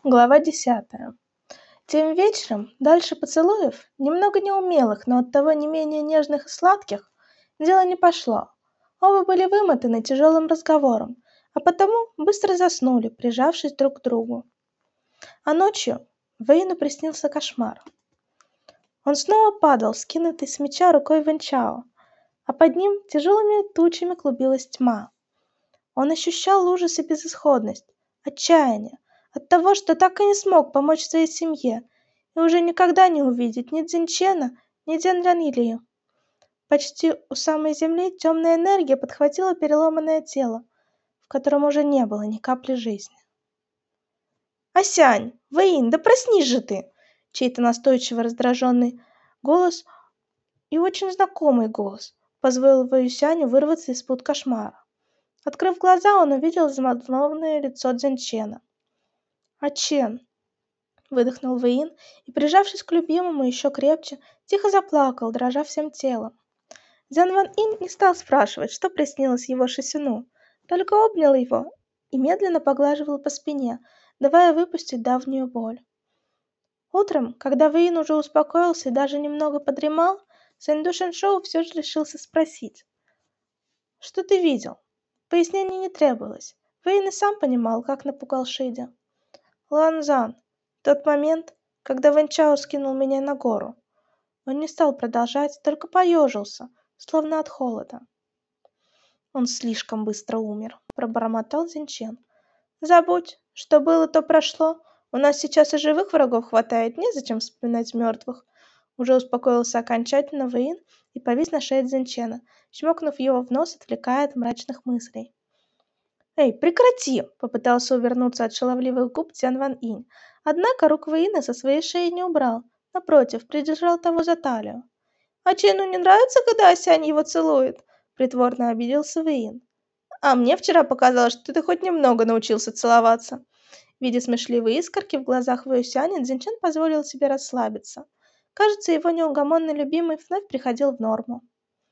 Глава 10. Тем вечером, дальше поцелуев, немного неумелых, но оттого не менее нежных и сладких, дело не пошло. Оба были вымотаны тяжелым разговором, а потому быстро заснули, прижавшись друг к другу. А ночью Вейну приснился кошмар. Он снова падал, скинутый с меча рукой Вэньчао, а под ним тяжелыми тучами клубилась тьма. Он ощущал ужас и безысходность, отчаяние от того, что так и не смог помочь своей семье и уже никогда не увидеть ни Цзиньчена, ни Дзяньляньли. Почти у самой земли темная энергия подхватила переломанное тело, в котором уже не было ни капли жизни. «Асянь! Вэйн, да проснись же ты!» Чей-то настойчиво раздраженный голос и очень знакомый голос позволил Вэйюсяню вырваться из-под кошмара. Открыв глаза, он увидел взволнованное лицо Цзиньчена. «Ачен!» — выдохнул Вэйин и, прижавшись к любимому еще крепче, тихо заплакал, дрожа всем телом. Дзян Ван Ин не стал спрашивать, что приснилось его Шисюну, только обнял его и медленно поглаживал по спине, давая выпустить давнюю боль. Утром, когда Вэйин уже успокоился и даже немного подремал, Сэнду Шэншоу все же решился спросить. «Что ты видел?» Пояснений не требовалось. Вэйн и сам понимал, как напугал Шиди. «Ланзан, тот момент, когда Вэньчао скинул меня на гору». Он не стал продолжать, только поежился, словно от холода. «Он слишком быстро умер», — пробормотал Зинчен. «Забудь, что было, то прошло. У нас сейчас и живых врагов хватает, незачем вспоминать мертвых». Уже успокоился окончательно Вэйн и повис на шее Цзиньчена, чмокнув его в нос, отвлекая от мрачных мыслей. «Эй, прекрати!» — попытался увернуться от шаловливых губ Цзян Ван Инь. Однако рук Вэйна со своей шеи не убрал. Напротив, придержал того за талию. «А Чену не нравится, когда Асянь его целует?» — притворно обиделся Вэйн. «А мне вчера показалось, что ты хоть немного научился целоваться». Видя смешливые искорки в глазах Вэйюсяня, Цзиньчэн позволил себе расслабиться. Кажется, его неугомонный любимый вновь приходил в норму.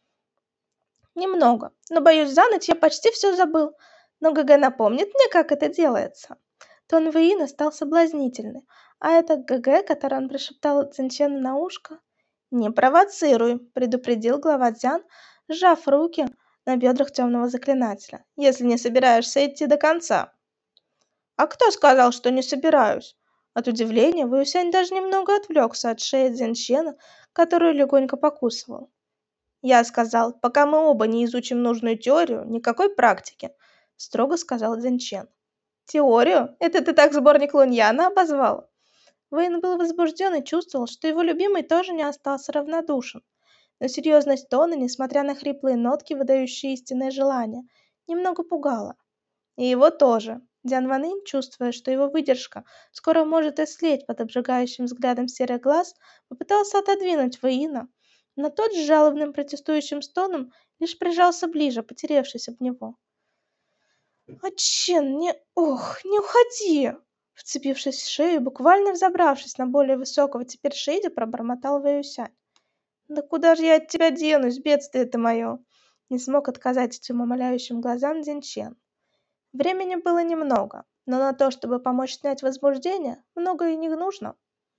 «Немного, но, боюсь, за ночь я почти все забыл. Но ГГ напомнит мне, как это делается». Тон Вэйина стал соблазнительный, а это ГГ, который он прошептал Цзиньчену на ушко. «Не провоцируй», — предупредил глава Дзян, сжав руки на бедрах темного заклинателя, «если не собираешься идти до конца». «А кто сказал, что не собираюсь?» От удивления Вэйюсянь даже немного отвлекся от шеи Цзиньчена, которую легонько покусывал. «Я сказал, пока мы оба не изучим нужную теорию, никакой практики», — строго сказал Цзиньчен. «Теорию? Это ты так сборник Луньяна обозвал?» Вэйн был возбужден и чувствовал, что его любимый тоже не остался равнодушен. Но серьезность тона, несмотря на хриплые нотки, выдающие истинное желание, немного пугала. И его тоже. Дзян Ван Инь, чувствуя, что его выдержка скоро может ислеть под обжигающим взглядом серых глаз, попытался отодвинуть Вэйна, но тот с жалобным протестующим стоном лишь прижался ближе, потеревшись об него. «Ачен, не уходи!» Вцепившись в шею, буквально взобравшись на более высокого теперь Шиди, пробормотал Вэйюсянь. «Да куда же я от тебя денусь, бедствие ты мое!» Не смог отказать этим умоляющим глазам Дзиньчен. Времени было немного, но на то, чтобы помочь снять возбуждение, много и не нужно.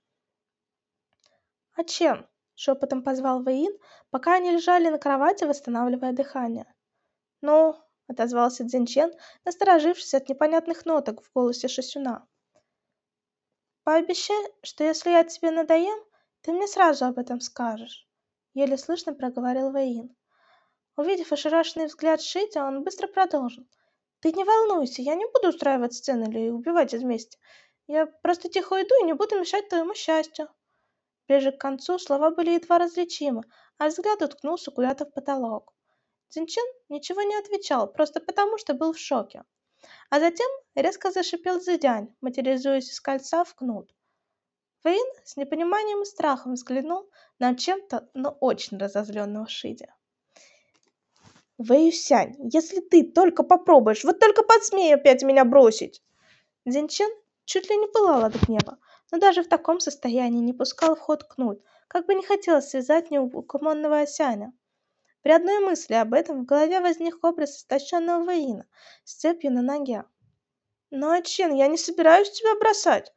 «Ачен!» — шепотом позвал Вэйин, пока они лежали на кровати, восстанавливая дыхание. «Ну?» — отозвался Цзиньчен, насторожившись от непонятных ноток в голосе Шисюна. «Пообещай, что если я тебе надоем, ты мне сразу об этом скажешь», — еле слышно проговорил Вэйин. Увидев ошарашенный взгляд Шити, он быстро продолжил. «Ты не волнуйся, я не буду устраивать сцены или убивать из мести. Я просто тихо уйду и не буду мешать твоему счастью». Ближе к концу слова были едва различимы, а взгляд уткнулся куда-то в потолок. Цзиньчэн ничего не отвечал, просто потому, что был в шоке. А затем резко зашипел Цзэдянь, материализуясь из кольца в кнут. Вэйн с непониманием и страхом взглянул на чем-то, но очень разозленного Шиди. «Вэйюсянь, если ты только попробуешь, вот только посмей опять меня бросить!» Цзиньчэн чуть ли не пылал от гнева, но даже в таком состоянии не пускал в ход кнут, как бы не хотелось связать неугомонного Асяня. При одной мысли об этом в голове возник образ истощенного Вэйина с цепью на ноге. «Ну, Ачен, я не собираюсь тебя бросать!»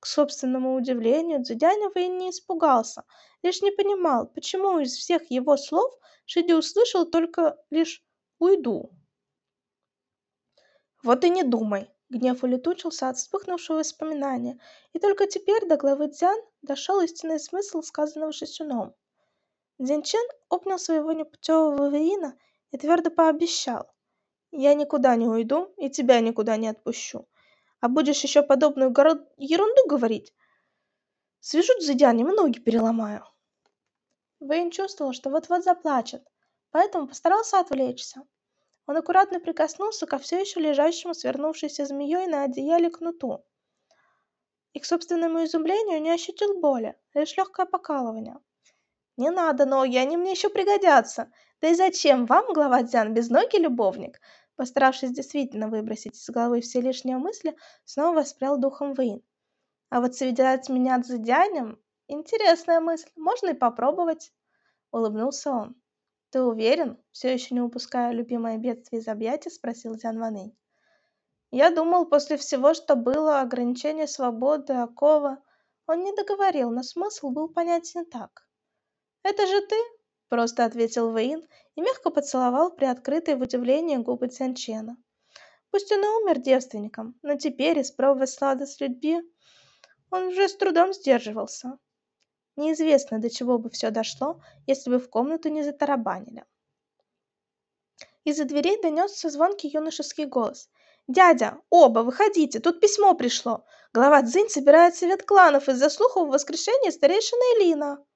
К собственному удивлению, Цзюдянь Вэнь не испугался, лишь не понимал, почему из всех его слов Шиди услышал только лишь «уйду». «Вот и не думай!» Гнев улетучился от вспыхнувшего воспоминания, и только теперь до главы Дзян дошел истинный смысл сказанного Шисюном. Дзянчен обнял своего непутевого воина и твердо пообещал: «Я никуда не уйду и тебя никуда не отпущу. А будешь еще подобную ерунду говорить, свяжу Цзэдянем и ноги переломаю». Вэйн чувствовал, что вот-вот заплачет, поэтому постарался отвлечься. Он аккуратно прикоснулся ко все еще лежащему свернувшейся змеей на одеяле кнуту. И к собственному изумлению не ощутил боли, лишь легкое покалывание. «Не надо ноги, они мне еще пригодятся. Да и зачем вам, глава Дзян, безногий любовник?» Постаравшись действительно выбросить из головы все лишние мысли, снова воспрял духом Вэйн. «А вот связать меня Цзэдянем — интересная мысль, можно и попробовать», — улыбнулся он. «Ты уверен?» — все еще не упуская любимое бедствие из объятий, спросил Дзян Ванынь. «Я думал, после всего, что было, ограничение свободы, окова...» Он не договорил, но смысл был понятен так. «Это же ты?» — просто ответил Вэйн и мягко поцеловал приоткрытые в удивлении губы Цянчена. Пусть он и умер девственником, но теперь, испробовав сладость любви, он уже с трудом сдерживался. Неизвестно, до чего бы все дошло, если бы в комнату не затарабанили. Из-за дверей донесся звонкий юношеский голос. «Дядя, оба, выходите, тут письмо пришло. Глава Цзинь собирает совет кланов из-за слухов о воскрешении старейшины Элина».